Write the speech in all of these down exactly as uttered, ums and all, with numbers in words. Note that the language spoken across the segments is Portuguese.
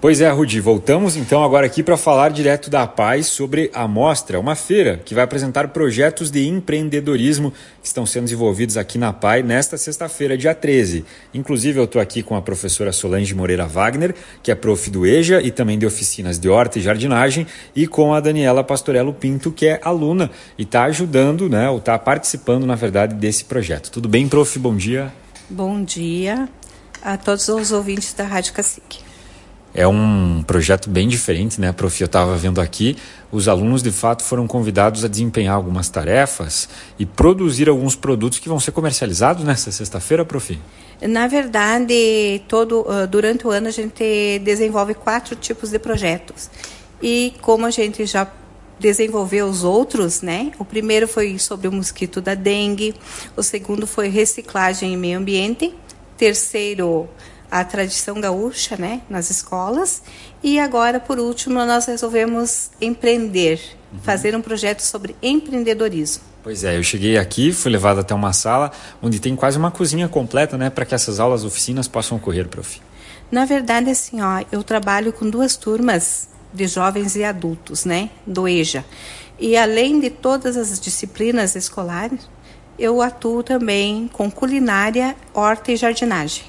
Pois é, Rudi, voltamos então agora aqui para falar direto da APAE sobre a Mostra, uma feira que vai apresentar projetos de empreendedorismo que estão sendo desenvolvidos aqui na APAE nesta sexta-feira, dia treze. Inclusive eu estou aqui com a professora Solange Moreira Wagner, que é prof do EJA e também de oficinas de horta e jardinagem, e com a Daniela Pastorello Pinto, que é aluna e está ajudando, né, ou está participando, na verdade, desse projeto. Tudo bem, prof? Bom dia. Bom dia a todos os ouvintes da Rádio Cacique. É um projeto bem diferente, né, prof? Eu estava vendo aqui, os alunos de fato foram convidados a desempenhar algumas tarefas e produzir alguns produtos que vão ser comercializados nessa sexta-feira, prof? Na verdade, todo, durante o ano a gente desenvolve quatro tipos de projetos. E como a gente já desenvolveu os outros, né? O primeiro foi sobre o mosquito da dengue, o segundo foi reciclagem e meio ambiente, terceiro, a tradição gaúcha, né, nas escolas. E agora, por último, nós resolvemos empreender, uhum. fazer um projeto sobre empreendedorismo. Pois é, eu cheguei aqui, fui levado até uma sala onde tem quase uma cozinha completa, né, para que essas aulas, oficinas possam ocorrer, prof. Na verdade, assim, ó, eu trabalho com duas turmas de jovens e adultos, né, do EJA. E além de todas as disciplinas escolares, eu atuo também com culinária, horta e jardinagem.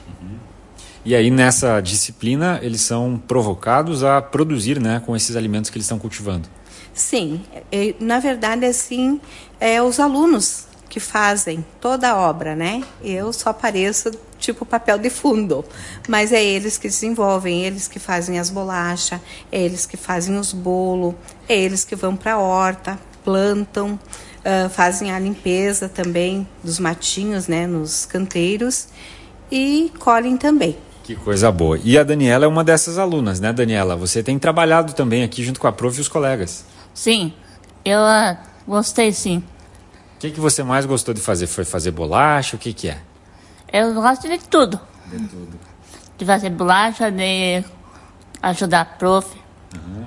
E aí, nessa disciplina, eles são provocados a produzir, né, com esses alimentos que eles estão cultivando? Sim. É, na verdade, assim, é os alunos que fazem toda a obra, né? Eu só apareço tipo papel de fundo, mas é eles que desenvolvem, eles que fazem as bolachas, é eles que fazem os bolos, é eles que vão para a horta, plantam, uh, fazem a limpeza também dos matinhos, né, nos canteiros, e colhem também. Que coisa boa. E a Daniela é uma dessas alunas, né, Daniela? Você tem trabalhado também aqui junto com a prof e os colegas. Sim, eu uh, gostei sim. O que, que você mais gostou de fazer? Foi fazer bolacha? O que, que é? Eu gosto de tudo. De tudo. De fazer bolacha, de ajudar a prof. Uhum.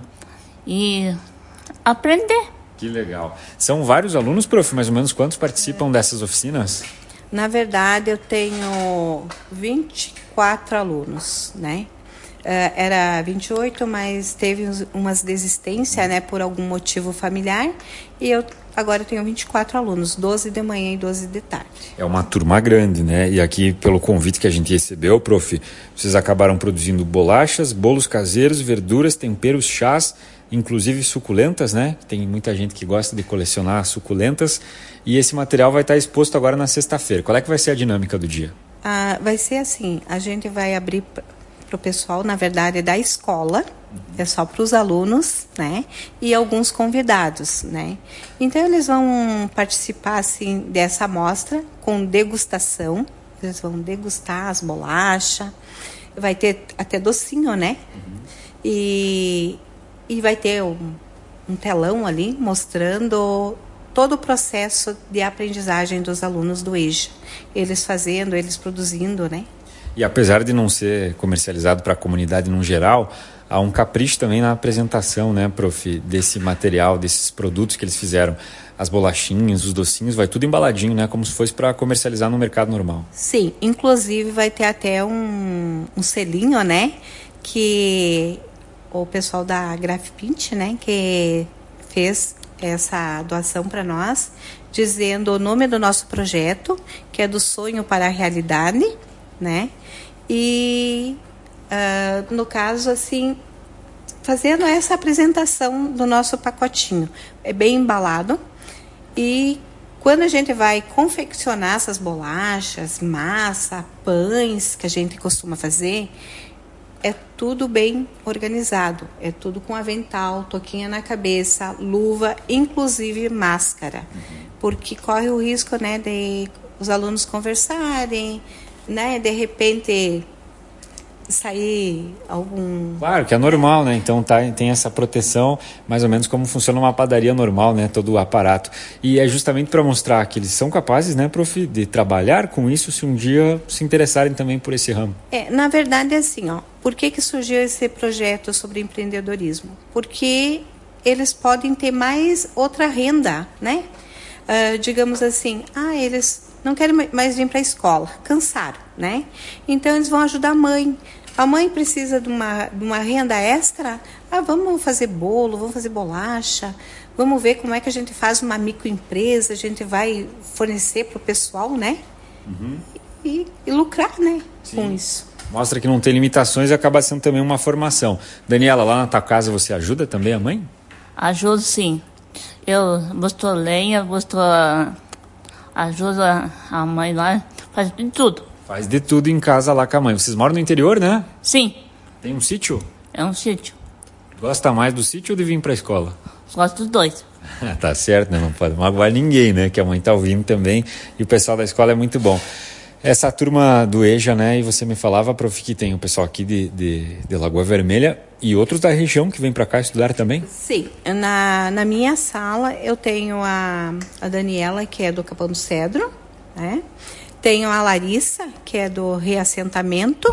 E aprender. Que legal. São vários alunos, prof? Mais ou menos quantos participam é. dessas oficinas? Na verdade, eu tenho vinte e quatro alunos, né? Uh, era vinte e oito, mas teve uns, umas desistências, né, por algum motivo familiar. E eu agora tenho vinte e quatro alunos, doze de manhã e doze de tarde. É uma turma grande, né? E aqui, pelo convite que a gente recebeu, prof, vocês acabaram produzindo bolachas, bolos caseiros, verduras, temperos, chás, inclusive suculentas, né? Tem muita gente que gosta de colecionar suculentas. E esse material vai estar exposto agora na sexta-feira. Qual é que vai ser a dinâmica do dia? Ah, vai ser assim, a gente vai abrir para o pessoal, na verdade, da escola, uhum. é só para os alunos, né? E alguns convidados, né? Então, eles vão participar, assim, dessa amostra com degustação. Eles vão degustar as bolachas. Vai ter até docinho, né? Uhum. E, e vai ter um, um telão ali mostrando todo o processo de aprendizagem dos alunos do EJA. Eles fazendo, eles produzindo, né? E apesar de não ser comercializado para a comunidade no geral, há um capricho também na apresentação, né, prof, desse material, desses produtos que eles fizeram. As bolachinhas, os docinhos, vai tudo embaladinho, né, como se fosse para comercializar no mercado normal. Sim, inclusive vai ter até um, um selinho, né, que o pessoal da Grafpint, né, que fez essa doação para nós, dizendo o nome do nosso projeto, que é do sonho para a realidade, né? E uh, no caso, assim, fazendo essa apresentação do nosso pacotinho. É bem embalado. E quando a gente vai confeccionar essas bolachas, massa, pães que a gente costuma fazer, é tudo bem organizado, é tudo com avental, toquinha na cabeça, luva, inclusive máscara, uhum. porque corre o risco, né, de os alunos conversarem, né, de repente sair algum... Claro, que é normal, né? Então tá, tem essa proteção, mais ou menos como funciona uma padaria normal, né? Todo o aparato. E é justamente para mostrar que eles são capazes, né, prof, de trabalhar com isso se um dia se interessarem também por esse ramo. É, na verdade é assim, ó. Por que que surgiu esse projeto sobre empreendedorismo? Porque eles podem ter mais outra renda, né? Uh, digamos assim, ah, eles não querem mais vir para a escola, cansaram, né? Então eles vão ajudar a mãe. A mãe precisa de uma, de uma renda extra? Ah, vamos fazer bolo, vamos fazer bolacha, vamos ver como é que a gente faz uma microempresa, a gente vai fornecer para o pessoal, né? Uhum. E, e lucrar, né? Sim. Com isso. Mostra que não tem limitações e acaba sendo também uma formação. Daniela, lá na tua casa você ajuda também a mãe? Ajudo, sim. Eu busco lenha, busco... ajudo a mãe lá, faz de tudo. Faz de tudo em casa lá com a mãe. Vocês moram no interior, né? Sim. Tem um sítio? É um sítio. Gosta mais do sítio ou de vir para a escola? Gosto dos dois. Tá certo, né? Não pode magoar ninguém, né? Que a mãe tá ouvindo também. E o pessoal da escola é muito bom. Essa turma do EJA, né? E você me falava, prof, que tem o pessoal aqui de, de, de Lagoa Vermelha e outros da região que vêm para cá estudar também? Sim. Na, na minha sala eu tenho a, a Daniela, que é do Capão do Cedro, né? Tenho a Larissa, que é do Reassentamento.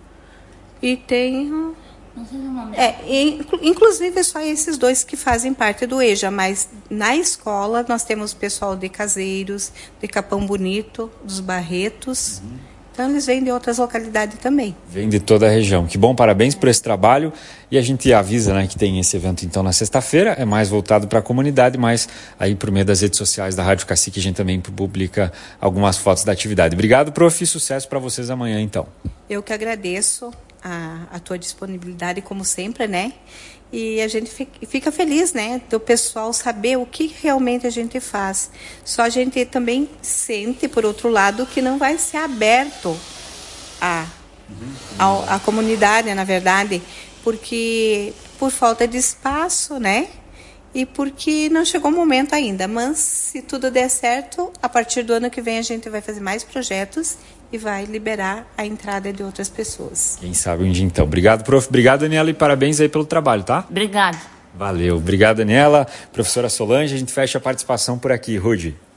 E tenho... É, inclusive só esses dois que fazem parte do EJA, mas na escola nós temos o pessoal de Caseiros, de Capão Bonito, dos Barretos, uhum. Então eles vêm de outras localidades também. Vêm de toda a região. Que bom, parabéns por esse trabalho. E a gente avisa, né, que tem esse evento então na sexta-feira, é mais voltado para a comunidade, mas aí por meio das redes sociais da Rádio Cacique a gente também publica algumas fotos da atividade. Obrigado, prof, sucesso para vocês amanhã então. Eu que agradeço a, a tua disponibilidade, como sempre, né? E a gente fica feliz, né, do pessoal saber o que realmente a gente faz. Só a gente também sente, por outro lado, que não vai ser aberto a, a, a comunidade, na verdade, porque por falta de espaço, né? E porque não chegou o momento ainda. Mas, se tudo der certo, a partir do ano que vem a gente vai fazer mais projetos e vai liberar a entrada de outras pessoas. Quem sabe um dia então. Obrigado, prof. Obrigado, Daniela, e parabéns aí pelo trabalho, tá? Obrigado. Valeu. Obrigado, Daniela. Professora Solange, a gente fecha a participação por aqui. Rude.